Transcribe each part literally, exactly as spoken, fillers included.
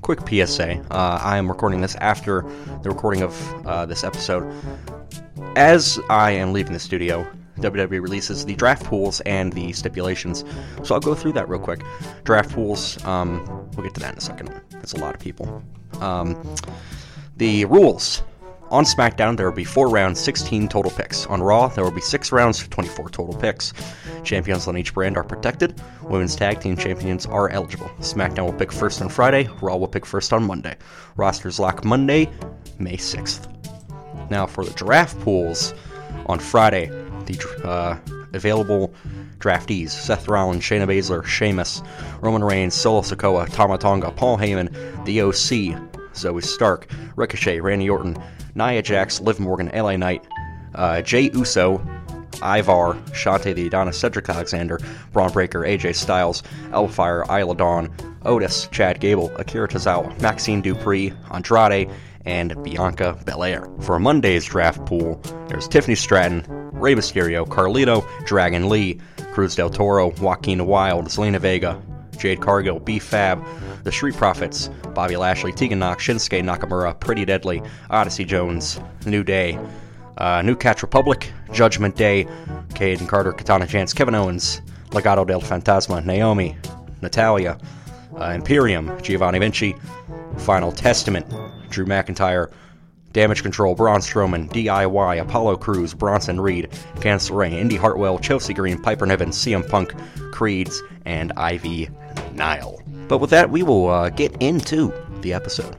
quick P S A. Uh, I am recording this after the recording of uh, this episode. As I am leaving the studio, W W E releases the draft pools and the stipulations, so I'll go through that real quick. Draft pools, um, we'll get to that in a second. That's a lot of people. Um, the rules. On SmackDown, there will be four rounds, sixteen total picks. On Raw, there will be six rounds, twenty-four total picks. Champions on each brand are protected. Women's Tag Team Champions are eligible. SmackDown will pick first on Friday. Raw will pick first on Monday. Rosters lock Monday, May sixth. Now for the draft pools, on Friday, the uh, available draftees: Seth Rollins, Shayna Baszler, Sheamus, Roman Reigns, Solo Sikoa, Tama Tonga, Paul Heyman, The O C, Zoe Stark, Ricochet, Randy Orton, Nia Jax, Liv Morgan, L A Knight, uh, Jey Uso, Ivar, Shantae the Adonis, Cedric Alexander, Braun Breaker, A J Styles, Alba Fire, Isla Dawn, Otis, Chad Gable, Akira Tozawa, Maxine Dupree, Andrade, and Bianca Belair. For Monday's draft pool, there's Tiffany Stratton, Rey Mysterio, Carlito, Dragon Lee, Cruz del Toro, Joaquin Wilde, Zelina Vega, Jade Cargill, B-Fab, The Street Profits, Bobby Lashley, Tegan Nox, Shinsuke Nakamura, Pretty Deadly, Odyssey Jones, New Day, uh, New Catch Republic, Judgment Day, Caden Carter, Katana Chance, Kevin Owens, Legado del Fantasma, Naomi, Natalia, uh, Imperium, Giovanni Vinci, Final Testament, Drew McIntyre, Damage Control, Braun Strowman, D I Y, Apollo Crews, Bronson Reed, Candice LeRae, Indy Hartwell, Chelsea Green, Piper Niven, C M Punk, Creeds, and Ivy Nile. But with that, we will uh, get into the episode.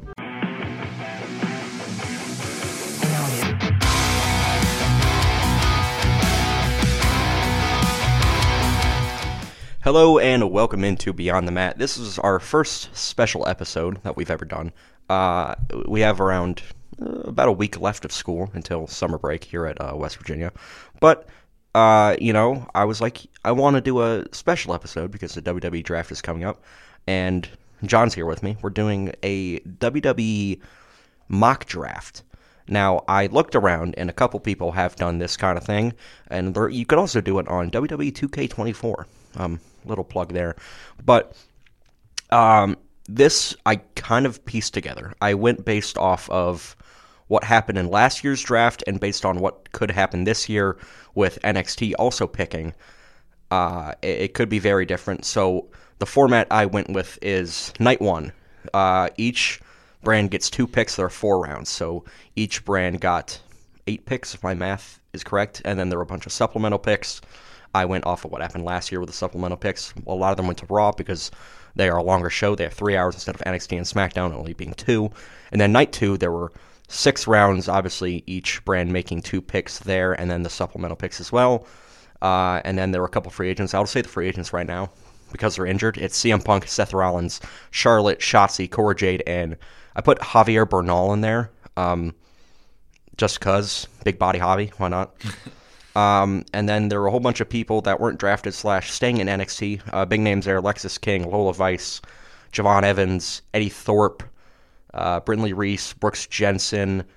Hello and welcome into Beyond the Mat. This is our first special episode that we've ever done. Uh, we have around uh, about a week left of school until summer break here at uh, West Virginia. But, uh, you know, I was like, I want to do a special episode because the W W E draft is coming up. And John's here with me. We're doing a W W E mock draft. Now, I looked around, and a couple people have done this kind of thing, and there, you could also do it on W W E two K twenty-four. Um, little plug there. But um, this I kind of pieced together. I went based off of what happened in last year's draft and based on what could happen this year with N X T also picking. Uh, it, it could be very different. So the format I went with is night one. Uh, each brand gets two picks. There are four rounds. So each brand got eight picks, if my math is correct. And then there were a bunch of supplemental picks. I went off of what happened last year with the supplemental picks. A lot of them went to Raw because they are a longer show. They have three hours instead of N X T and SmackDown only being two. And then night two, there were six rounds, obviously each brand making two picks there, and then the supplemental picks as well. Uh, and then there were a couple free agents. I'll say the free agents right now because they're injured. It's C M Punk, Seth Rollins, Charlotte, Shotzi, Cora Jade, and I put Javier Bernal in there um, just because. Big body Javi, why not? Um, and then there were a whole bunch of people that weren't drafted slash staying in N X T. Uh, big names there: Lexis King, Lola Vice, Javon Evans, Eddie Thorpe, uh, Brinley Reese, Brooks Jensen.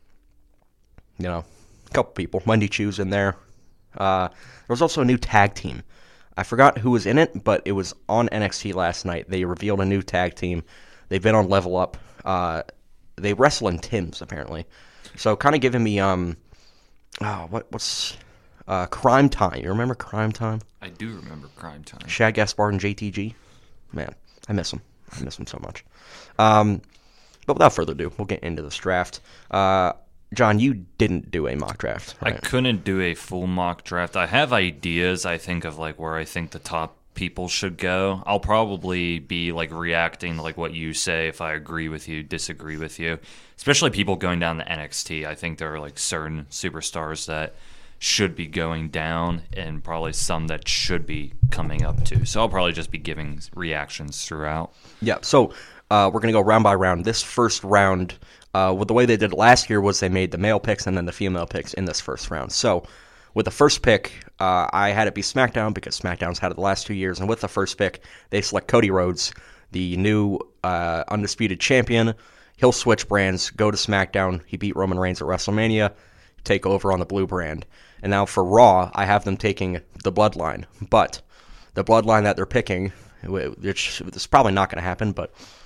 You know, a couple people. Wendy Chu's in there. Uh, there was also a new tag team. I forgot who was in it, but it was on N X T last night. They revealed a new tag team. They've been on Level Up. Uh, they wrestle in Tim's apparently. So kind of giving me um, oh, what what's Uh, Crime Time. You remember Crime Time? I do remember Crime Time. Shad Gaspard and J T G. Man, I miss him. I miss him so much. Um, but without further ado, we'll get into this draft. Uh, John, you didn't do a mock draft, right? I couldn't do a full mock draft. I have ideas, I think, of like where I think the top people should go. I'll probably be like reacting to like what you say if I agree with you, disagree with you. Especially people going down to N X T. I think there are like certain superstars that should be going down and probably some that should be coming up too. So I'll probably just be giving reactions throughout. Yeah, so uh, we're going to go round by round. This first round, uh, with the way they did it last year was they made the male picks and then the female picks in this first round. So with the first pick, uh, I had it be SmackDown because SmackDown's had it the last two years. And with the first pick, they select Cody Rhodes, the new uh, undisputed champion. He'll switch brands, go to SmackDown. He beat Roman Reigns at WrestleMania, take over on the blue brand. And now for Raw, I have them taking the Bloodline. But the Bloodline that they're picking, which is probably not going to happen, but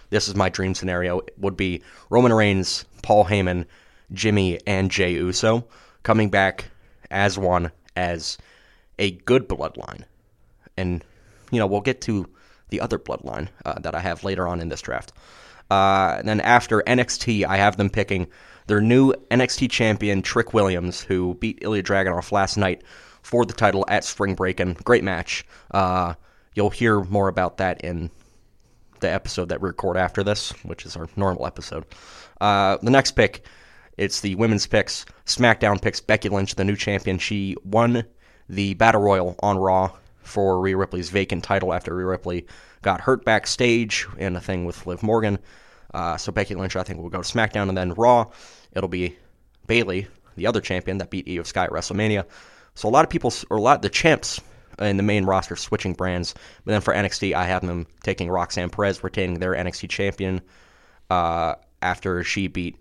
this is my dream scenario. It would be Roman Reigns, Paul Heyman, Jimmy, and Jey Uso coming back as one, as a good bloodline. And, you know, we'll get to the other bloodline uh, that I have later on in this draft. Uh, and then after N X T, I have them picking their new N X T champion, Trick Williams, who beat Ilya Dragunov last night for the title at Spring Breakin'. Great match. Uh, you'll hear more about that in the episode that we record after this, which is our normal episode. Uh, the next pick, it's the women's picks. SmackDown picks Becky Lynch, the new champion. She won the Battle Royal on Raw for Rhea Ripley's vacant title after Rhea Ripley got hurt backstage in a thing with Liv Morgan. Uh, so Becky Lynch, I think, will go to SmackDown, and then Raw, it'll be Bayley, the other champion that beat Io Sky at WrestleMania. So a lot of people, or a lot of the champs in the main roster switching brands. But then for N X T, I have them taking Roxanne Perez, retaining their N X T champion uh, after she beat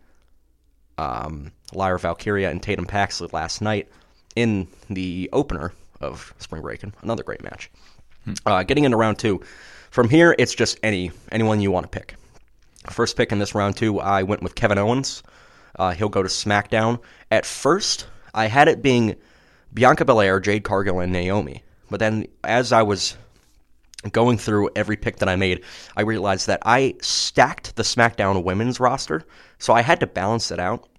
um, Lyra Valkyria and Tatum Paxley last night in the opener of Spring Breakin'. Another great match. Hmm. Uh, getting into round two. From here, it's just any anyone you want to pick. First pick in this round two, I went with Kevin Owens. Uh, he'll go to SmackDown. At first, I had it being Bianca Belair, Jade Cargill, and Naomi. But then as I was going through every pick that I made, I realized that I stacked the SmackDown women's roster, so I had to balance it out.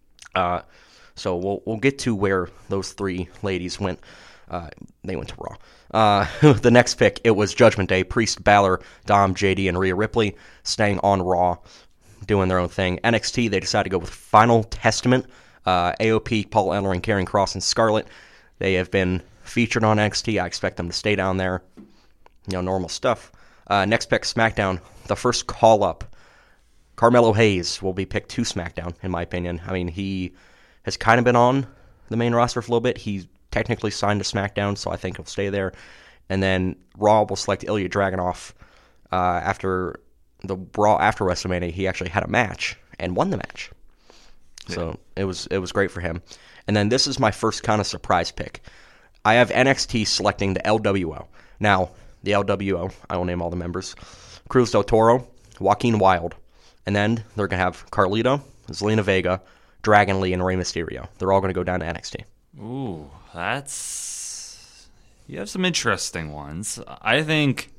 Uh, so we'll we'll get to where those three ladies went. Uh, they went to Raw. Uh, the next pick, it was Judgment Day. Priest, Balor, Dom, J D, and Rhea Ripley staying on Raw, doing their own thing. N X T, they decided to go with Final Testament. Uh, A O P, Paul Ellering, Karrion Kross, and Scarlett. They have been featured on N X T. I expect them to stay down there. You know, normal stuff. Uh, next pick, SmackDown. The first call-up. Carmelo Hayes will be picked to SmackDown, in my opinion. I mean, he has kind of been on the main roster for a little bit. He technically signed to SmackDown, so I think he'll stay there. And then Raw will select Ilya Dragunov. Uh, after the Raw after WrestleMania, he actually had a match and won the match. Yeah. So it was it was great for him. And then this is my first kind of surprise pick. I have N X T selecting the L W O. Now, the L W O, I will name all the members. Cruz del Toro, Joaquin Wilde. And then they're going to have Carlito, Zelina Vega, Dragon Lee, and Rey Mysterio. They're all going to go down to N X T. Ooh, that's... You have some interesting ones. I think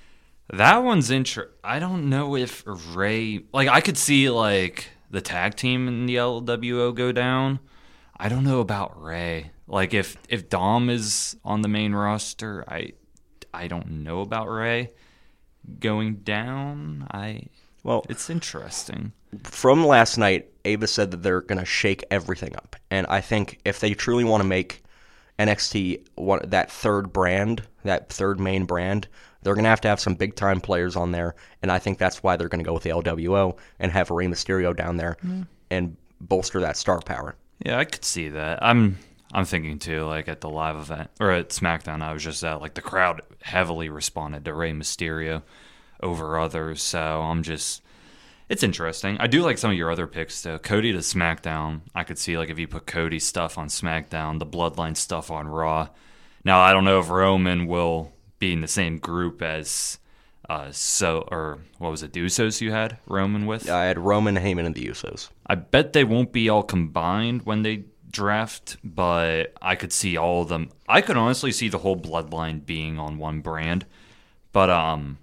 that one's inter... I don't know if Rey... Like, I could see, like, the tag team in the L W O go down. I don't know about Rey. Like, if, if Dom is on the main roster, I I don't know about Rey going down. I... Well, it's interesting. From last night, Ava said that they're going to shake everything up. And I think if they truly want to make N X T one, that third brand, that third main brand, they're going to have to have some big-time players on there. And I think that's why they're going to go with the L W O and have Rey Mysterio down there mm. and bolster that star power. Yeah, I could see that. I'm I'm thinking, too, like at the live event, or at SmackDown, I was just at, like the crowd heavily responded to Rey Mysterio over others, so I'm just... It's interesting. I do like some of your other picks, though. Cody to SmackDown. I could see, like, if you put Cody stuff on SmackDown, the Bloodline stuff on Raw. Now, I don't know if Roman will be in the same group as, uh, so, or what was it, the Usos you had Roman with? I had Roman, Heyman, and the Usos. I bet they won't be all combined when they draft, but I could see all of them. I could honestly see the whole Bloodline being on one brand, but, um...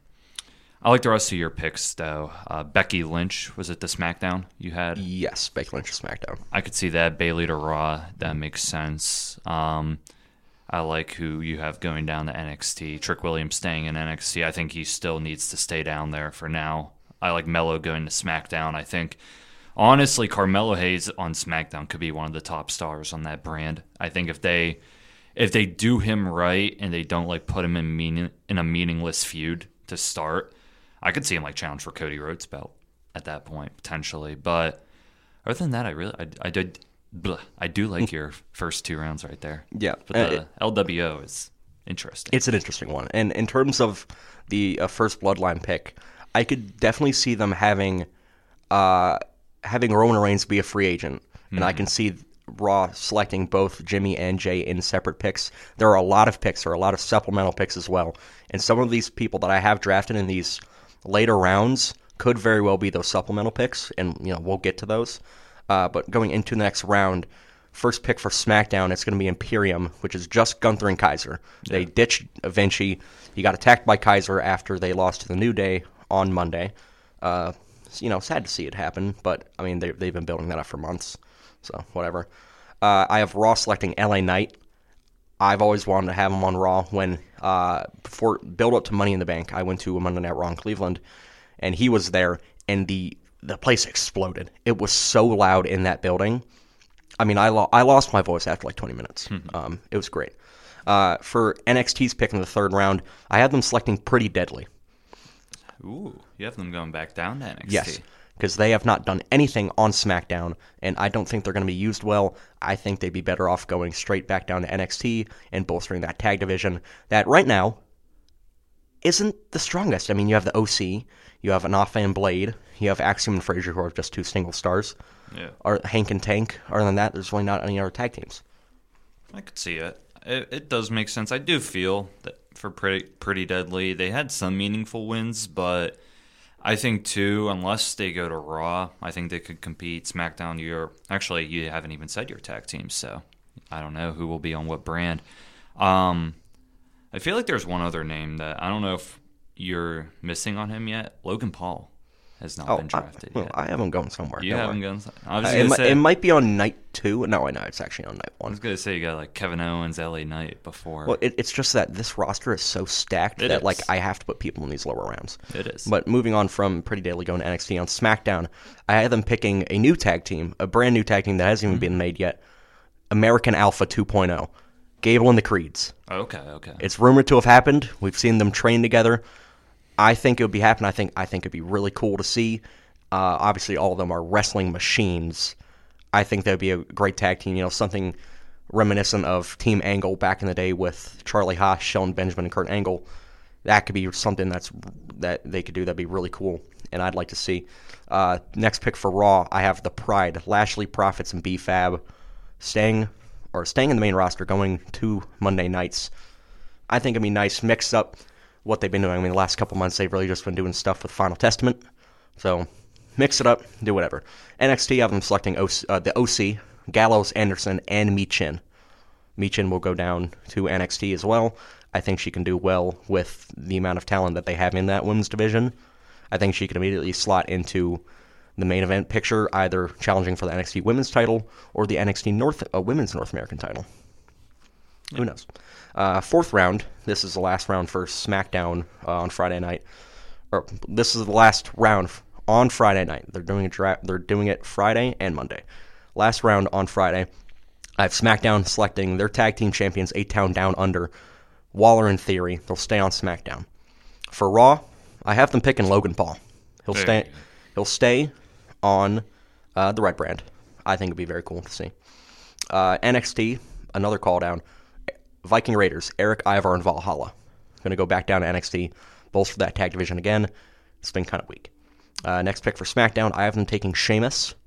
I like the rest of your picks, though. Uh, Becky Lynch, was it the SmackDown you had? Yes, Becky Lynch to SmackDown. I could see that. Bayley to Raw. That makes sense. Um, I like who you have going down to N X T. Trick Williams staying in N X T. I think he still needs to stay down there for now. I like Melo going to SmackDown. I think, honestly, Carmelo Hayes on SmackDown could be one of the top stars on that brand. I think if they if they do him right and they don't like put him in meaning, in a meaningless feud to start, I could see him like challenge for Cody Rhodes' belt at that point potentially, but other than that, I really I, I did blah, I do like your first two rounds right there. Yeah, but the uh, it, L W O is interesting. It's an interesting one, and in terms of the uh, first Bloodline pick, I could definitely see them having uh, having Roman Reigns be a free agent, and mm-hmm. I can see Raw selecting both Jimmy and Jay in separate picks. There are a lot of picks, there are a lot of supplemental picks as well, and some of these people that I have drafted in these later rounds could very well be those supplemental picks, and you know we'll get to those. Uh, but going into the next round, first pick for SmackDown, it's going to be Imperium, which is just Gunther and Kaiser. They yeah. ditched Vinci. He got attacked by Kaiser after they lost to the New Day on Monday. Uh, you know, sad to see it happen, but I mean they they've been building that up for months, so whatever. Uh, I have Raw selecting L A Knight. I've always wanted to have him on Raw. When uh, before build up to Money in the Bank, I went to a Monday Night Raw in Cleveland, and he was there, and the the place exploded. It was so loud in that building. I mean, I lo- I lost my voice after like twenty minutes. Mm-hmm. Um, it was great. Uh, for N X T's pick in the third round, I had them selecting Pretty Deadly. Ooh, you have them going back down to N X T. Yes, because they have not done anything on SmackDown, and I don't think they're going to be used well. I think they'd be better off going straight back down to N X T and bolstering that tag division that right now isn't the strongest. I mean, you have the O C, you have Anafa and Blade, you have Axiom and Frazier, who are just two single stars. Yeah. Or Hank and Tank. Other than that, there's really not any other tag teams. I could see it. It, it does make sense. I do feel that for Pretty, Pretty Deadly, they had some meaningful wins, but I think, too, unless they go to Raw, I think they could compete. SmackDown, you're actually, you haven't even said your tag teams, so I don't know who will be on what brand. Um, I feel like there's one other name that I don't know if you're missing on him yet. Logan Paul has not oh, been drafted I, well, yet. I have him going somewhere. You have him going I was uh, gonna it, say, it might be on night two. No, I know it's actually on night one. I was going to say you got like Kevin Owens, L A Knight before. Well, it, it's just that this roster is so stacked it that is. like I have to put people in these lower rounds. It is. But moving on from Pretty Deadly going to N X T on SmackDown, I had them picking a new tag team, a brand new tag team that hasn't even mm-hmm. been made yet, American Alpha two point oh. Gable and the Creeds. Okay, okay. It's rumored to have happened. We've seen them train together. I think it would be happening. I think I think it'd be really cool to see. Uh, obviously, all of them are wrestling machines. I think that would be a great tag team. You know, something reminiscent of Team Angle back in the day with Charlie Haas, Shelton Benjamin, and Kurt Angle. That could be something that's that they could do. That'd be really cool, and I'd like to see. Uh, next pick for Raw, I have the Pride, Lashley, Profits, and B-Fab staying or staying in the main roster, going to Monday nights. I think it'd be nice, mix up what they've been doing. I mean, the last couple months they've really just been doing stuff with Final Testament, so mix it up, do whatever. N X T, I have them selecting O C, uh, the O C, Gallows, Anderson, and Michin. Michin will go down to N X T as well. I think she can do well with the amount of talent that they have in that women's division. I think she can immediately slot into the main event picture, either challenging for the N X T Women's title or the N X T North uh, Women's North American title. Yeah. Who knows? Uh, fourth round. This is the last round for SmackDown uh, on Friday night. Or this is the last round on Friday night. They're doing a dra- They're doing it Friday and Monday. Last round on Friday. I have SmackDown selecting their tag team champions, Eight Town Down Under. Waller and Theory. They'll stay on SmackDown. For Raw, I have them picking Logan Paul. He'll there stay. He'll stay on uh, the Red brand. I think it'd be very cool to see. Uh, N X T, another call down. Viking Raiders, Eric, Ivar, and Valhalla. Going to go back down to N X T, bolster that tag division again. It's been kind of weak. Uh, next pick for SmackDown, I have them taking Sheamus.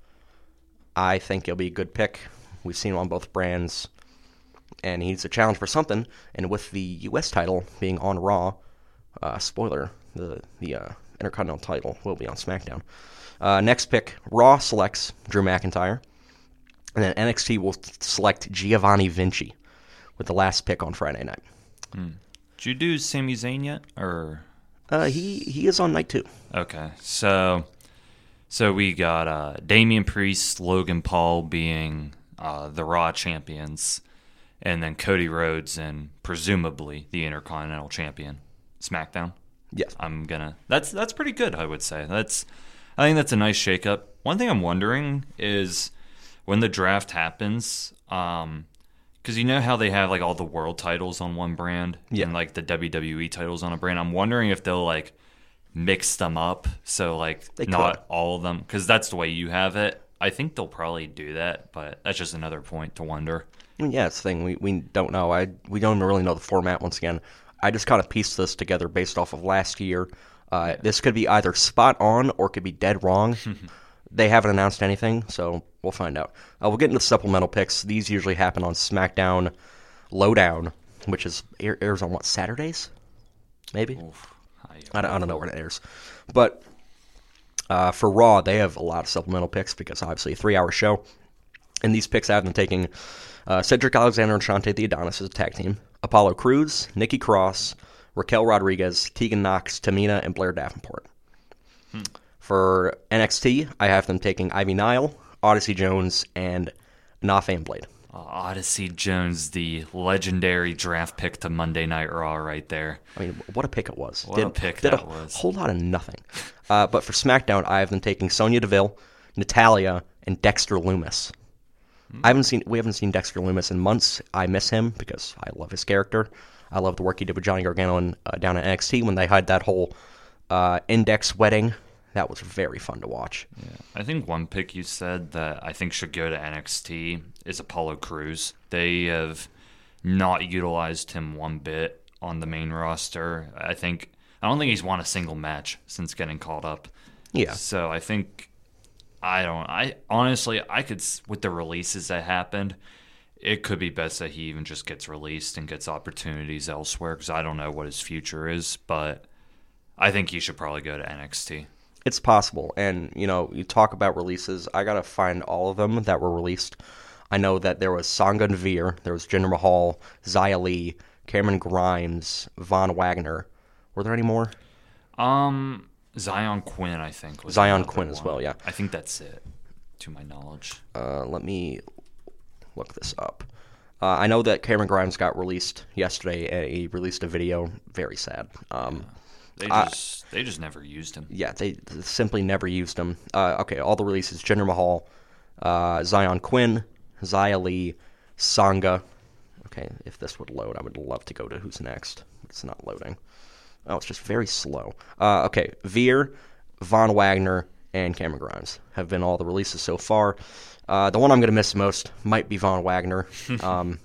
I think it'll be a good pick. We've seen him on both brands, and he's a challenge for something. And with the U S title being on Raw, uh, spoiler, the the uh, Intercontinental title will be on SmackDown. Uh, next pick, Raw selects Drew McIntyre, and then N X T will select Giovanni Vinci with the last pick on Friday night. Hmm. Did you do Sami Zayn yet, or? Uh, he he is on night two. Okay, so so we got uh, Damian Priest, Logan Paul being uh, the Raw champions, and then Cody Rhodes and presumably the Intercontinental champion, SmackDown. Yes, I'm gonna. That's that's pretty good, I would say. That's I think that's a nice shakeup. One thing I'm wondering is when the draft happens, um, because you know how they have like all the world titles on one brand, yeah. and like the W W E titles on a brand. I'm wondering if they'll like mix them up, so like they not could. all of them, because that's the way you have it. I think they'll probably do that, but that's just another point to wonder. I mean, yeah, it's the thing. We we don't know. I we don't really know the format. Once again, I just kind of pieced this together based off of last year. Uh, yeah. This could be either spot on or it could be dead wrong. They haven't announced anything, so we'll find out. Uh, we'll get into the supplemental picks. These usually happen on SmackDown Lowdown, which is air, airs on what, Saturdays? Maybe? Oof. I don't, I don't know where it airs. But Uh, for Raw, they have a lot of supplemental picks because obviously a three-hour show. And these picks I have them taking uh, Cedric Alexander and Shante the Adonis as a tag team, Apollo Crews, Nikki Cross, Raquel Rodriguez, Tegan Knox, Tamina, and Blair Davenport. Hmm. For N X T, I have them taking Ivy Nile, Odyssey Jones, and Na Blade. Uh, Odyssey Jones, the legendary draft pick to Monday Night Raw right there. I mean, what a pick it was. What did, a pick did that a was. whole lot of nothing. Uh, but for SmackDown, I have them taking Sonya Deville, Natalia, and Dexter Lumis. Hmm. I haven't seen we haven't seen Dexter Lumis in months. I miss him because I love his character. I love the work he did with Johnny Gargano and, uh, down at N X T when they had that whole uh, Index wedding. That was very fun to watch. Yeah. I think one pick you said that I think should go to N X T is Apollo Crews. They have not utilized him one bit on the main roster. I think I don't think he's won a single match since getting called up. Yeah. So I think I don't. I honestly I could with the releases that happened, it could be best that he even just gets released and gets opportunities elsewhere because I don't know what his future is, but I think he should probably go to N X T. It's possible. And, you know, you talk about releases. I got to find all of them that were released. I know that there was Sangha and Veer. There was Jinder Mahal, Xia Li, Cameron Grimes, Von Wagner. Were there any more? Um, Zion Quinn, I think. Was Zion Quinn as one. well, yeah. I think that's it, to my knowledge. Uh, let me look this up. Uh, I know that Cameron Grimes got released yesterday. And he released a video. Very sad. Um, yeah. They just uh, they just never used him. Yeah, they simply never used him. Uh, okay, all the releases: Jinder Mahal, uh, Zion Quinn, Xia Li, Sangha. Okay, if this would load, I would love to go to who's next. It's not loading. Oh, it's just very slow. Uh, okay, Veer, Von Wagner, and Cameron Grimes have been all the releases so far. Uh, the one I'm going to miss most might be Von Wagner. um,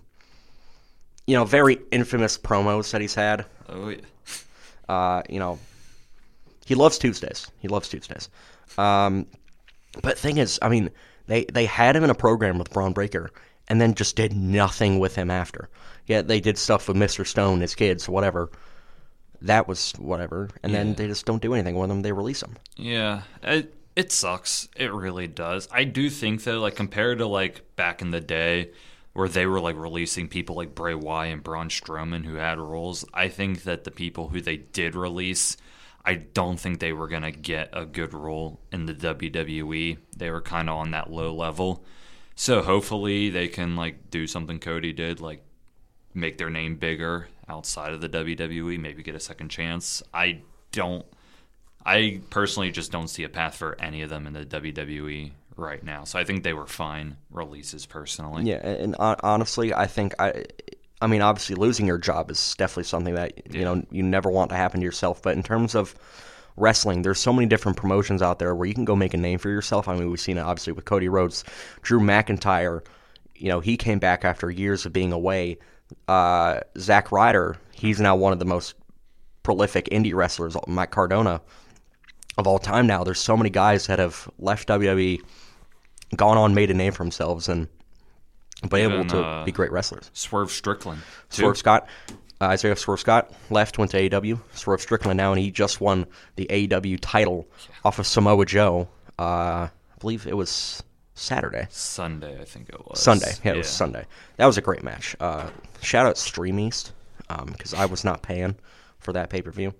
you know, very infamous promos that he's had. Oh yeah. Uh, you know, he loves Tuesdays. He loves Tuesdays. Um, but thing is, I mean, they, they had him in a program with Braun Breaker and then just did nothing with him after. Yeah, they did stuff with Mister Stone, his kids, whatever. That was whatever. And yeah. then they just don't do anything with him. They release him. Yeah, it, it sucks. It really does. I do think, though, like, compared to, like, back in the day, where they were like releasing people like Bray Wyatt and Braun Strowman who had roles, I think that the people who they did release, I don't think they were going to get a good role in the W W E. They were kind of on that low level. So hopefully they can like do something Cody did, like make their name bigger outside of the W W E, maybe get a second chance. I don't, I personally just don't see a path for any of them in the W W E right now. So I think they were fine releases personally. Yeah, and uh, honestly, I think I I mean, obviously losing your job is definitely something that, you yeah. know, you never want to happen to yourself, but in terms of wrestling, there's so many different promotions out there where you can go make a name for yourself. I mean, we've seen it obviously with Cody Rhodes, Drew McIntyre, you know, he came back after years of being away. Uh, Zack Ryder, he's now one of the most prolific indie wrestlers, Matt Cardona, of all time now. There's so many guys that have left W W E, gone on, made a name for themselves, and been Even, able to uh, be great wrestlers. Swerve Strickland. Too. Swerve Scott. Uh, Isaiah Swerve Scott left, went to A E W. Swerve Strickland now, and he just won the A E W title off of Samoa Joe. Uh, I believe it was Saturday. Sunday, I think it was. Sunday. Yeah, it yeah. was Sunday. That was a great match. Uh, shout out Stream East, because um, I was not paying for that pay-per-view.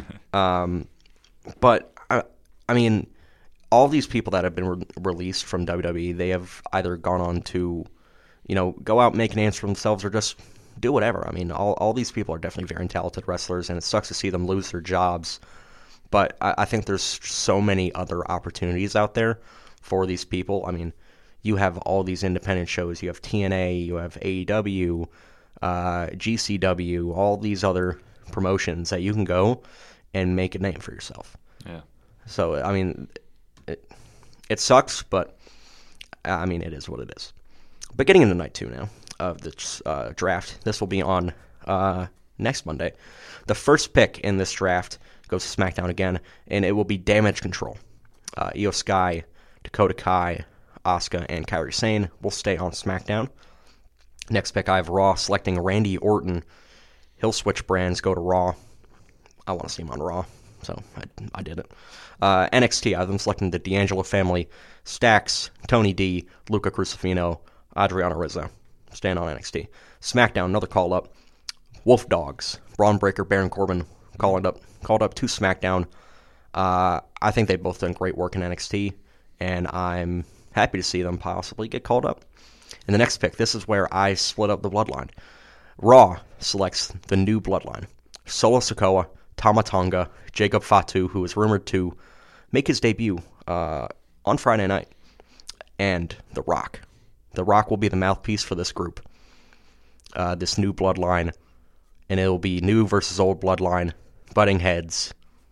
um, but, I, I mean, all these people that have been re- released from W W E, they have either gone on to, you know, go out and make names for themselves or just do whatever. I mean, all, all these people are definitely very talented wrestlers, and it sucks to see them lose their jobs. But I, I think there's so many other opportunities out there for these people. I mean, you have all these independent shows. You have T N A, you have A E W, uh, G C W, all these other promotions that you can go and make a name for yourself. Yeah. So, I mean, it, it sucks, but, I mean, it is what it is. But getting into night two now of this uh, draft, this will be on uh, next Monday. The first pick in this draft goes to SmackDown again, and it will be Damage Control. Uh, Io Sky, Dakota Kai, Asuka, and Kairi Sane will stay on SmackDown. Next pick, I have Raw selecting Randy Orton. He'll switch brands, go to Raw. I want to see him on Raw. so I, I did it. Uh, N X T, I'm selecting the D'Angelo family, Stax, Tony D, Luca Crucifino, Adriano Rizzo. Staying on N X T. SmackDown, another call up. Wolf Dogs, Braun Breaker, Baron Corbin, called up, called up to SmackDown. Uh, I think they've both done great work in N X T, and I'm happy to see them possibly get called up. And the next pick, this is where I split up the bloodline. Raw selects the new bloodline. Solo Sikoa, Tama Tonga, Jacob Fatu, who is rumored to make his debut uh, on Friday night, and The Rock. The Rock will be the mouthpiece for this group, uh, this new bloodline, and it'll be new versus old bloodline, butting heads.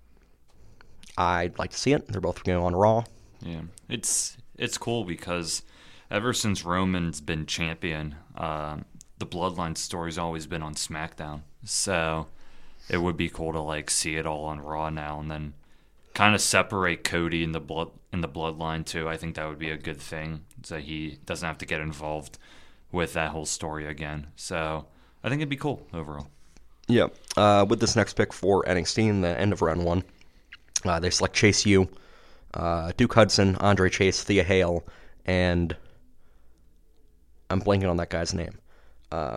I'd like to see it. They're both going on Raw. Yeah, it's it's cool because ever since Roman's been champion, uh, the bloodline story's always been on SmackDown. So it would be cool to like see it all on Raw now, and then kind of separate Cody in the blood in the bloodline too. I think that would be a good thing, so he doesn't have to get involved with that whole story again. So I think it'd be cool overall. Yeah. Uh, with this next pick for N X T in the end of round one, uh, they select Chase U, uh, Duke Hudson, Andre Chase, Thea Hale, and I'm blanking on that guy's name. Uh,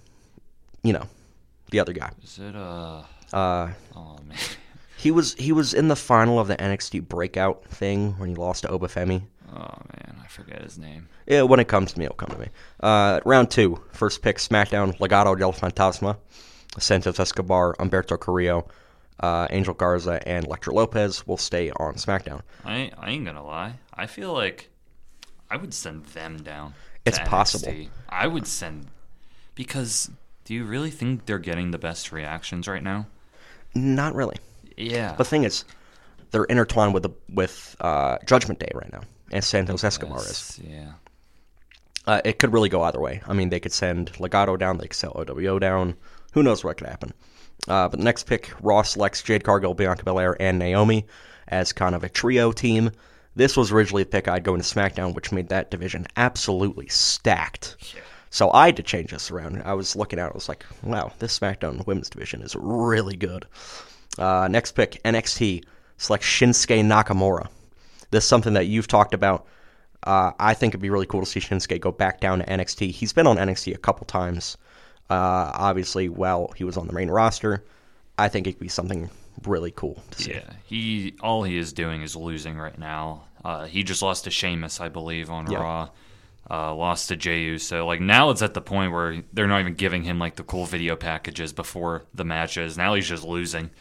you know, the other guy. Is it uh? Uh, oh man. He was he was in the final of the N X T breakout thing when he lost to Obafemi. Oh man, I forget his name. Yeah, when it comes to me, it'll come to me. Uh, round two, first pick, SmackDown, Legado del Fantasma, Santos Escobar, Humberto Carrillo, uh, Angel Garza, and Elektra Lopez will stay on SmackDown. I I ain't gonna lie. I feel like I would send them down. It's to N X T. possible. I would send because do you really think they're getting the best reactions right now? Not really. Yeah. The thing is, they're intertwined with the, with uh, Judgment Day right now, and Santos Escobar is. Yeah. Uh, it could really go either way. I mean, they could send Legado down, they could send O W O down. Who knows what could happen? Uh, but the next pick, Raw selects Jade Cargill, Bianca Belair, and Naomi as kind of a trio team. This was originally the pick I'd go into SmackDown, which made that division absolutely stacked. Yeah. So I had to change this around. I was looking at it, I was like, wow, this SmackDown women's division is really good. Uh, next pick, N X T selects Shinsuke Nakamura. This is something that you've talked about. Uh, I think it'd be really cool to see Shinsuke go back down to N X T. He's been on N X T a couple times. Uh, obviously, while he was on the main roster, I think it could be something really cool to see. Yeah, he all he is doing is losing right now. Uh, he just lost to Sheamus, I believe, on Yeah. Raw. Uh, lost to Jey Uso. Like now, it's at the point where they're not even giving him like the cool video packages before the matches. Now he's just losing.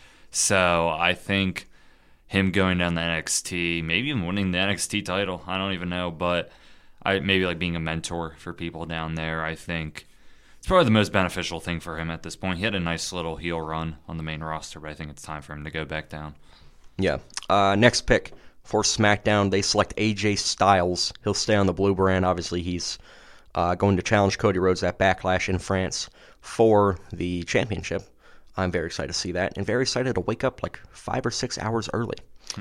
So I think him going down the N X T, maybe even winning the N X T title, I don't even know, but I maybe like being a mentor for people down there. I think it's probably the most beneficial thing for him at this point. He had a nice little heel run on the main roster, but I think it's time for him to go back down. Yeah. Uh, next pick for SmackDown, they select A J Styles. He'll stay on the blue brand. Obviously, he's uh, going to challenge Cody Rhodes at Backlash in France for the championship. I'm very excited to see that, and very excited to wake up like five or six hours early.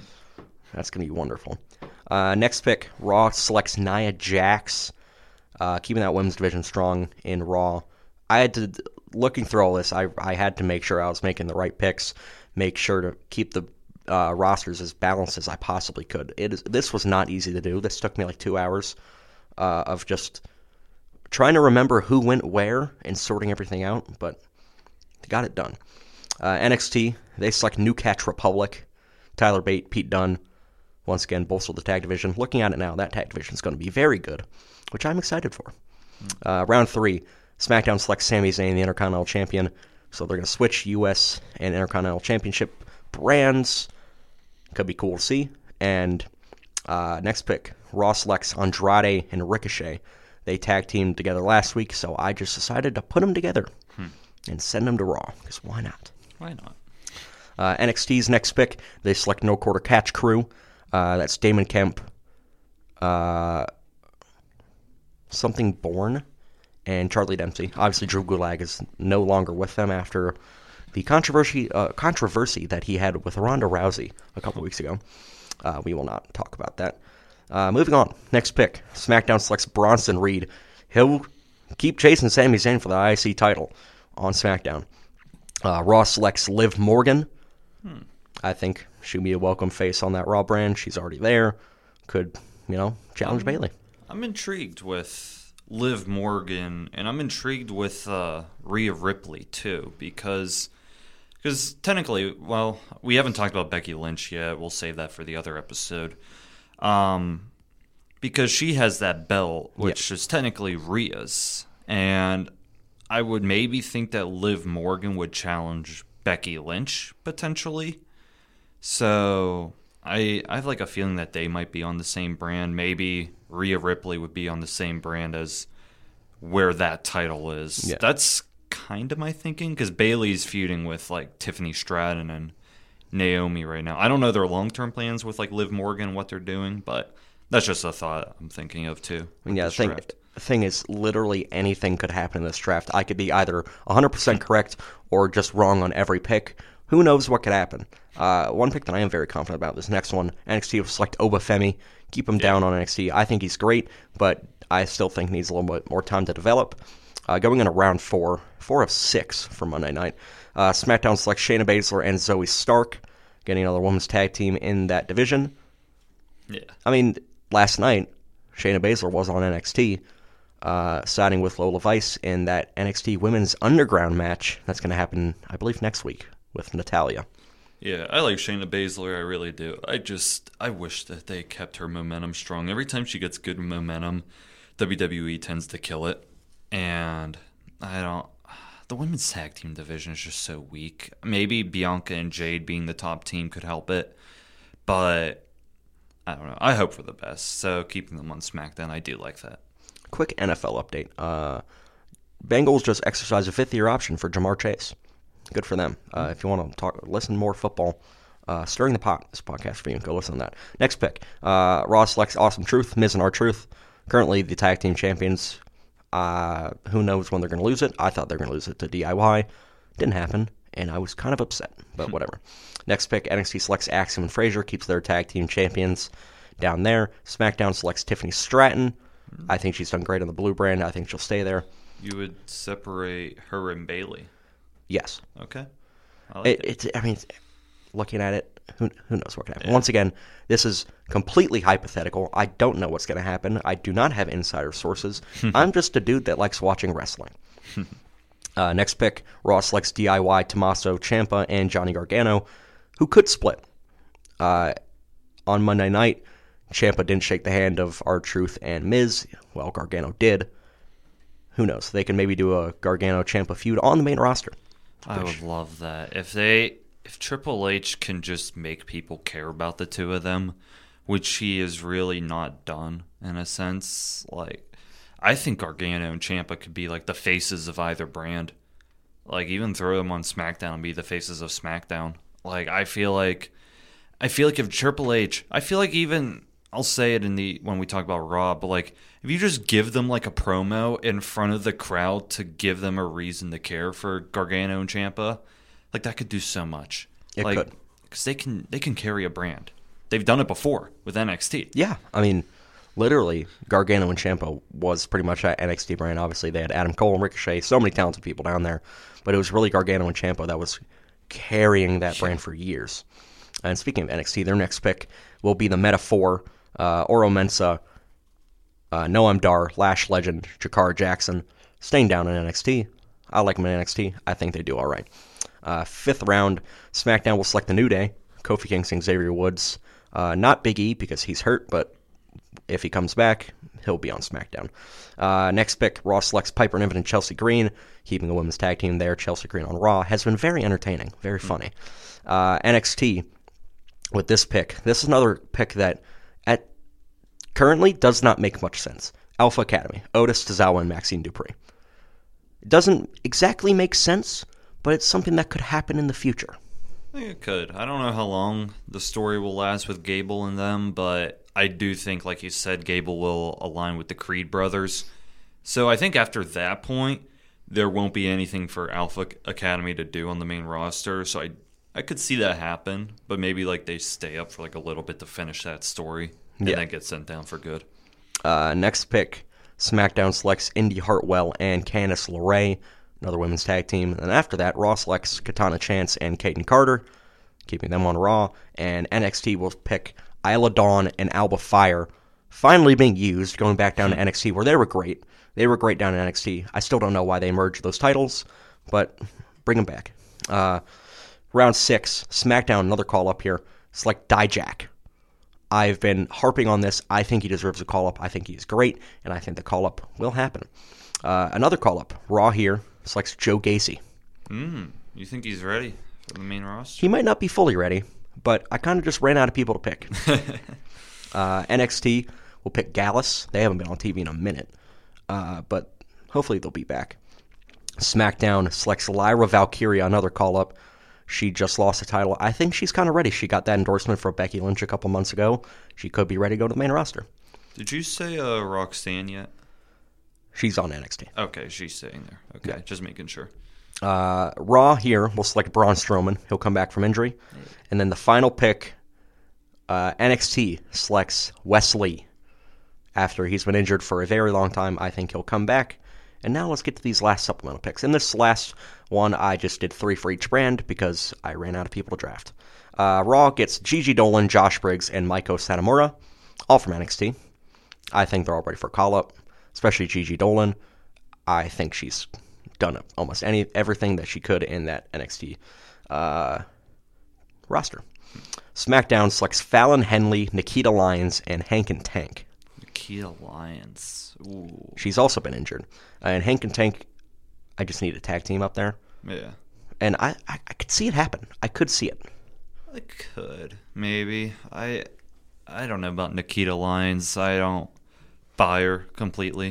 That's going to be wonderful. Uh, next pick, Raw selects Nia Jax, uh, keeping that women's division strong in Raw. I had to, looking through all this, I, I had to make sure I was making the right picks, make sure to keep the uh, rosters as balanced as I possibly could. It is, this was not easy to do. This took me like two hours uh, of just trying to remember who went where and sorting everything out, but got it done. Uh, N X T, they select New Catch Republic, Tyler Bate, Pete Dunne. Once again, bolster the tag division. Looking at it now, that tag division is going to be very good, which I'm excited for. Uh, round three, SmackDown selects Sami Zayn, the Intercontinental Champion. So they're going to switch U S and Intercontinental Championship brands. Could be cool to see. And uh, next pick, Raw selects Andrade and Ricochet. They tag teamed together last week, so I just decided to put them together hmm. and send them to Raw, because why not? Why not? Uh, N X T's next pick, they select No Quarter Catch Crew. Uh, that's Damon Kemp, uh, something Bourne, and Charlie Dempsey. Obviously, Drew Gulak is no longer with them after the controversy uh, controversy that he had with Ronda Rousey a couple weeks ago. Uh, we will not talk about that. Uh, moving on, next pick, SmackDown selects Bronson Reed. He'll keep chasing Sami Zayn for the I C title on SmackDown. Uh, Raw selects Liv Morgan. Hmm. I think she'd be a welcome face on that Raw brand. She's already there. Could, you know, challenge um, Bayley. I'm intrigued with Liv Morgan, and I'm intrigued with uh, Rhea Ripley, too, because... Because technically, well, we haven't talked about Becky Lynch yet. We'll save that for the other episode. Um, because she has that belt, which yep. is technically Rhea's. And I would maybe think that Liv Morgan would challenge Becky Lynch, potentially. So I, I have like a feeling that they might be on the same brand. Maybe Rhea Ripley would be on the same brand as where that title is. Yeah. That's kind of my thinking, because Bayley's feuding with like Tiffany Stratton and Naomi right now. I don't know their long-term plans with like Liv Morgan and what they're doing, but that's just a thought I'm thinking of too. Yeah, the thing, the thing is, literally anything could happen in this draft. I could be either one hundred percent correct or just wrong on every pick. Who knows what could happen? Uh, one pick that I am very confident about, this next one, N X T will select Obafemi. Keep him yeah. down on N X T. I think he's great, but I still think he needs a little bit more time to develop. Uh, going into round four, four of six for Monday night, uh, SmackDown selects Shayna Baszler and Zoe Stark, getting another women's tag team in that division. Yeah. I mean, last night, Shayna Baszler was on N X T, uh, siding with Lola Vice in that N X T Women's Underground match. That's going to happen, I believe, next week with Natalya. Yeah, I like Shayna Baszler, I really do. I just, I wish that they kept her momentum strong. Every time she gets good momentum, W W E tends to kill it. And I don't... The women's tag team division is just so weak. Maybe Bianca and Jade being the top team could help it. But, I don't know. I hope for the best. So, keeping them on SmackDown, I do like that. Quick N F L update. Uh, Bengals just exercised a fifth-year option for Jamar Chase. Good for them. Uh, if you want to talk, listen more football, uh, Stirring the Pot, this podcast for you. Go listen to that. Next pick. Uh, Raw selects Awesome Truth, Miz and R-Truth. Currently the tag team champions. Uh, who knows when they're going to lose it? I thought they were going to lose it to D I Y. Didn't happen, and I was kind of upset, but whatever. Next pick, N X T selects Axiom and Frazier, keeps their tag team champions down there. SmackDown selects Tiffany Stratton. I think she's done great on the blue brand. I think she'll stay there. You would separate her and Bayley? Yes. Okay. I like it, it. It's, I mean, looking at it, who, who knows what can happen. Yeah. Once again, this is completely hypothetical. I don't know what's going to happen. I do not have insider sources. I'm just a dude that likes watching wrestling. uh, next pick, Raw selects D I Y, Tommaso Ciampa, and Johnny Gargano, who could split. Uh, on Monday night, Ciampa didn't shake the hand of R-Truth and Miz. Well, Gargano did. Who knows? They can maybe do a Gargano-Ciampa feud on the main roster. I would love that. If they... If Triple H can just make people care about the two of them, which he has really not done in a sense, like I think Gargano and Ciampa could be like the faces of either brand. Like even throw them on SmackDown and be the faces of SmackDown. Like I feel like I feel like if Triple H, I feel like even I'll say it in the when we talk about Raw, but like if you just give them like a promo in front of the crowd to give them a reason to care for Gargano and Ciampa. Like that could do so much. It like, could, because they can they can carry a brand. They've done it before with N X T. Yeah, I mean, literally, Gargano and Ciampa was pretty much that N X T brand. Obviously, they had Adam Cole and Ricochet, so many talented people down there, but it was really Gargano and Ciampa that was carrying that brand for years. And speaking of N X T, their next pick will be the Metaphor, uh, Oro Mensah, uh, Noam Dar, Lash Legend, Jakar Jackson, staying down in N X T. I like them in N X T. I think they do all right. Uh, fifth round, SmackDown will select the New Day, Kofi Kingston, Xavier Woods. Uh, not Big E because he's hurt, but if he comes back, he'll be on SmackDown. Uh, next pick, Raw selects Piper Niven and Chelsea Green, keeping the women's tag team there. Chelsea Green on Raw has been very entertaining, very funny. Uh, N X T, with this pick, this is another pick that at currently does not make much sense. Alpha Academy, Otis, Tozawa, and Maxine Dupree. It doesn't exactly make sense, but it's something that could happen in the future. I think it could. I don't know how long the story will last with Gable and them, but I do think, like you said, Gable will align with the Creed brothers. So I think after that point, there won't be anything for Alpha Academy to do on the main roster. So I I could see that happen, but maybe like they stay up for like a little bit to finish that story and yeah. then get sent down for good. Uh, next pick, SmackDown selects Indy Hartwell and Candice LeRae, another women's tag team. And after that, Raw selects Katana Chance and Kaden Carter, keeping them on Raw, and N X T will pick Isla Dawn and Alba Fire, finally being used, going back down to N X T, where they were great. They were great down in N X T. I still don't know why they merged those titles, but bring them back. Uh, round six, SmackDown, another call-up here. Select Dijak. I've been harping on this. I think he deserves a call-up. I think he's great, and I think the call-up will happen. Uh, another call-up, Raw here, selects Joe Gacy. Mm, you think he's ready for the main roster? He might not be fully ready, but I kind of just ran out of people to pick. uh, N X T will pick Gallus. They haven't been on T V in a minute, uh, but hopefully they'll be back. SmackDown selects Lyra Valkyria, another call-up. She just lost the title. I think she's kind of ready. She got that endorsement for Becky Lynch a couple months ago. She could be ready to go to the main roster. Did you say uh, Roxanne yet? She's on N X T. Okay, she's staying there. Okay, Yeah. just making sure. Uh, Raw here will select Braun Strowman. He'll come back from injury. And then the final pick, uh, N X T selects Wes Lee. After he's been injured for a very long time, I think he'll come back. And now let's get to these last supplemental picks. In this last one, I just did three for each brand because I ran out of people to draft. Uh, Raw gets Gigi Dolan, Josh Briggs, and Maiko Satomura, all from N X T. I think they're all ready for a call-up, especially Gigi Dolan. I think she's done almost any everything that she could in that N X T uh, roster. SmackDown selects Fallon Henley, Nikita Lyons, and Hank and Tank. Nikita Lyons. Ooh. She's also been injured. Uh, and Hank and Tank, I just need a tag team up there. Yeah. And I, I, I could see it happen. I could see it. I could. Maybe. I I don't know about Nikita Lyons. I don't buy her completely.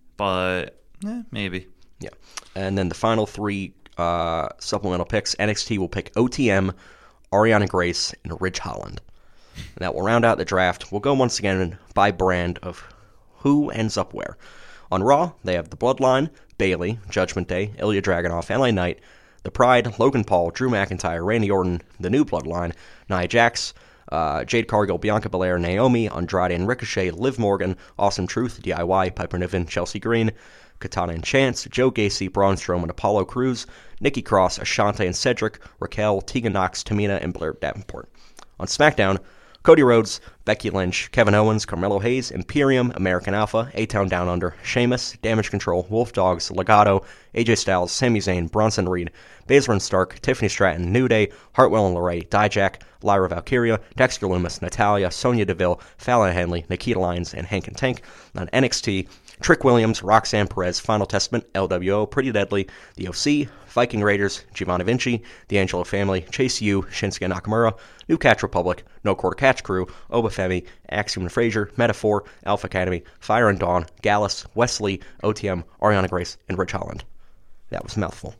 But, eh, maybe. Yeah. And then the final three uh, supplemental picks, N X T will pick O T M, Ariana Grace, and Ridge Holland. And that will round out the draft. We'll go once again by brand of who ends up where. On Raw, they have the Bloodline, Bayley, Judgment Day, Ilya Dragunov, L A Knight, The Pride, Logan Paul, Drew McIntyre, Randy Orton, the New Bloodline, Nia Jax, uh, Jade Cargill, Bianca Belair, Naomi, Andrade and Ricochet, Liv Morgan, Awesome Truth, D I Y, Piper Niven, Chelsea Green, Katana and Chance, Joe Gacy, Braun Strowman, Apollo Crews, Nikki Cross, Ashante and Cedric, Raquel, Tegan Nox, Tamina, and Blair Davenport. On SmackDown, Cody Rhodes, Becky Lynch, Kevin Owens, Carmelo Hayes, Imperium, American Alpha, A-Town Down Under, Sheamus, Damage Control, Wolf Dogs, Legato, A J Styles, Sami Zayn, Bronson Reed, Baszler and Stark, Tiffany Stratton, New Day, Hartwell and LeRae, Dijak, Lyra Valkyria, Dexter Lumis, Natalia, Sonya Deville, Fallon Henley, Nikita Lyons, and Hank and Tank. On N X T, Trick Williams, Roxanne Perez, Final Testament, L W O, Pretty Deadly, The O C, Viking Raiders, Giovanna Vinci, The Angelo Family, Chase U, Shinsuke Nakamura, New Catch Republic, No Quarter Catch Crew, Obafemi, Axiom and Frazier, Metaphor, Alpha Academy, Fire and Dawn, Gallus, Wesley, O T M, Ariana Grace, and Ridge Holland. That was a mouthful.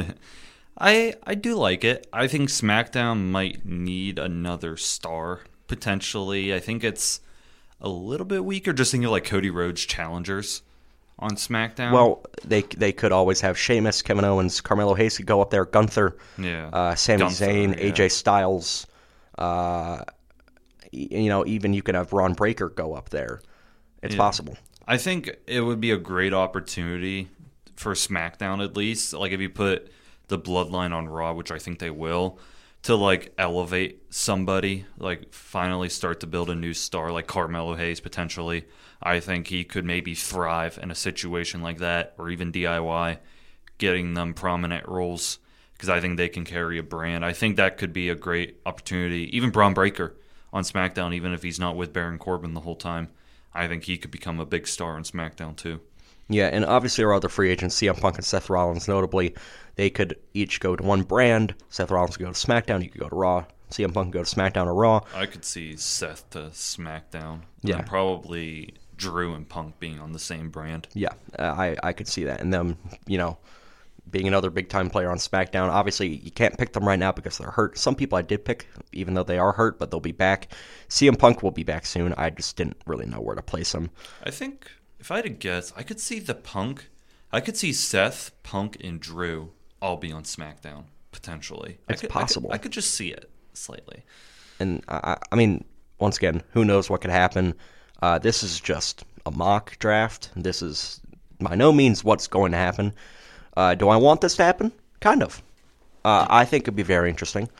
I I do like it. I think SmackDown might need another star, potentially. I think it's a little bit weaker, just thinking of like Cody Rhodes challengers on SmackDown. Well, they they could always have Sheamus, Kevin Owens, Carmelo Hayes could go up there, Gunther, yeah, uh, Sami Gunther, Zayn, yeah. A J Styles. Uh, you know, even you could have Ron Breakker go up there. It's Yeah. possible. I think it would be a great opportunity for SmackDown, at least. Like if you put the Bloodline on Raw, which I think they will, to like elevate somebody, like finally start to build a new star, like Carmelo Hayes potentially. I think he could maybe thrive in a situation like that, or even D I Y, getting them prominent roles, because I think they can carry a brand. I think that could be a great opportunity. Even Braun Breaker on SmackDown, even if he's not with Baron Corbin the whole time, I think he could become a big star on SmackDown too. Yeah, and obviously our other free agents, C M Punk and Seth Rollins, notably, they could each go to one brand. Seth Rollins could go to SmackDown, you could go to Raw. C M Punk could go to SmackDown or Raw. I could see Seth to SmackDown. Yeah. And probably Drew and Punk being on the same brand. Yeah, uh, I, I could see that. And them, you know, being another big-time player on SmackDown. Obviously, you can't pick them right now because they're hurt. Some people I did pick, even though they are hurt, but they'll be back. C M Punk will be back soon. I just didn't really know where to place him. I think, if I had to guess, I could see the Punk, I could see Seth, Punk, and Drew all be on SmackDown, potentially. It's I could, possible. I could, I could just see it slightly. And, I, I mean, once again, who knows what could happen. Uh, this is just a mock draft. This is by no means what's going to happen. Uh, do I want this to happen? Kind of. Uh, I think it'd be very interesting.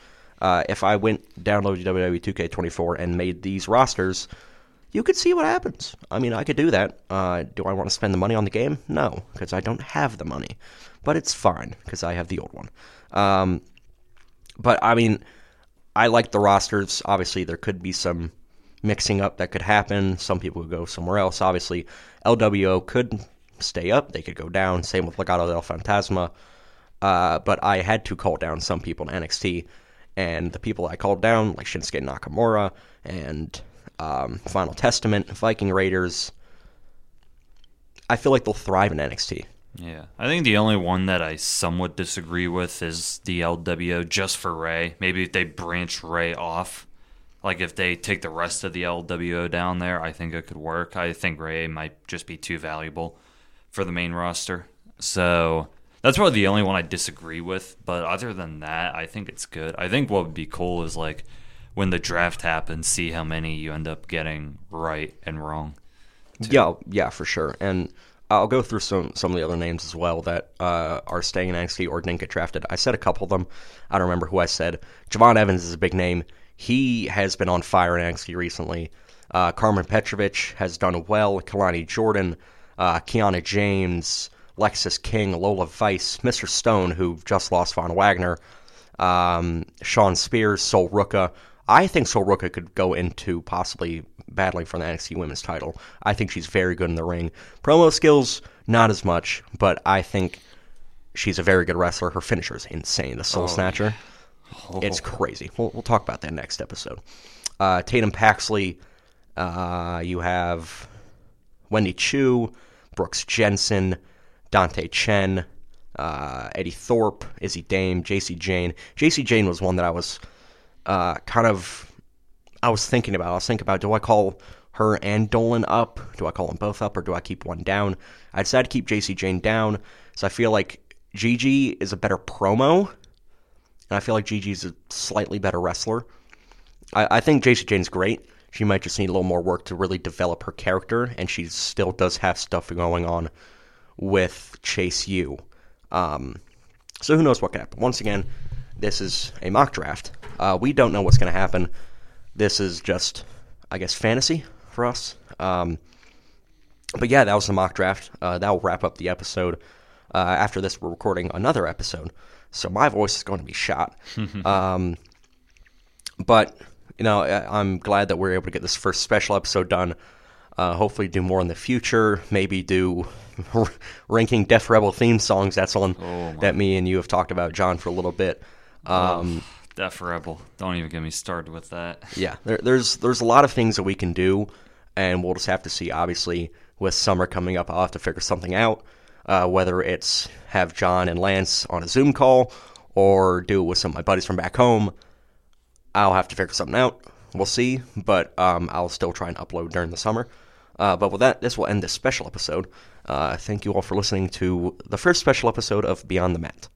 Uh, if I went downloaded W W E two K twenty-four and made these rosters, you could see what happens. I mean, I could do that. Uh, do I want to spend the money on the game? No, because I don't have the money. But it's fine, because I have the old one. Um, but, I mean, I like the rosters. Obviously, there could be some mixing up that could happen. Some people would go somewhere else. Obviously, L W O could stay up. They could go down. Same with Legado del Fantasma. Uh, but I had to call down some people in N X T. And the people I called down, like Shinsuke Nakamura and um, Final Testament, Viking Raiders, I feel like they'll thrive in N X T. Yeah. I think the only one that I somewhat disagree with is the L W O just for Ray. Maybe if they branch Ray off, like if they take the rest of the L W O down there, I think it could work. I think Ray might just be too valuable for the main roster. So that's probably the only one I disagree with. But other than that, I think it's good. I think what would be cool is like when the draft happens, see how many you end up getting right and wrong. Too. Yeah, yeah, for sure. And I'll go through some, some of the other names as well that uh, are staying in N X T or didn't get drafted. I said a couple of them. I don't remember who I said. Javon Evans is a big name. He has been on fire in N X T recently. Uh, Carmen Petrovich has done well. Kalani Jordan, uh, Kiana James, Lexus King, Lola Vice, Mister Stone, who just lost Von Wagner, um, Sean Spears, Sol Ruka. I think Sol Ruka could go into possibly battling for the N X T Women's title. I think she's very good in the ring. Promo skills, not as much, but I think she's a very good wrestler. Her finisher is insane. The Soul oh. Snatcher. Oh. It's crazy. We'll, we'll talk about that next episode. Uh, Tatum Paxley. Uh, you have Wendy Chu, Brooks Jensen, Dante Chen, uh, Eddie Thorpe, Izzy Dame, J C Jane. J C Jane was one that I was uh, kind of, I was thinking about. I was thinking about, do I call her and Dolan up? Do I call them both up, or do I keep one down? I decided to keep J C Jane down, so I feel like Gigi is a better promo, and I feel like Gigi's a slightly better wrestler. I, I think J C Jane's great. She might just need a little more work to really develop her character, and she still does have stuff going on with Chase U. Um, so who knows what can happen. Once again, this is a mock draft. Uh, we don't know what's going to happen. This is just, I guess, fantasy for us. Um, but yeah, that was the mock draft. Uh, that will wrap up the episode. Uh, after this, we're recording another episode, so my voice is going to be shot. um, but, you know, I, I'm glad that we're able to get this first special episode done. Uh, hopefully do more in the future. Maybe do ranking Death Rebel theme songs. That's one oh, that me and you have talked about, John, for a little bit. Um, oh, Death Rebel. Don't even get me started with that. Yeah, there, there's there's a lot of things that we can do, and we'll just have to see. Obviously, with summer coming up, I'll have to figure something out, uh, whether it's have John and Lance on a Zoom call or do it with some of my buddies from back home. I'll have to figure something out. We'll see, but um, I'll still try and upload during the summer. Uh, but with that, this will end this special episode. Uh, thank you all for listening to the first special episode of Beyond the Mat.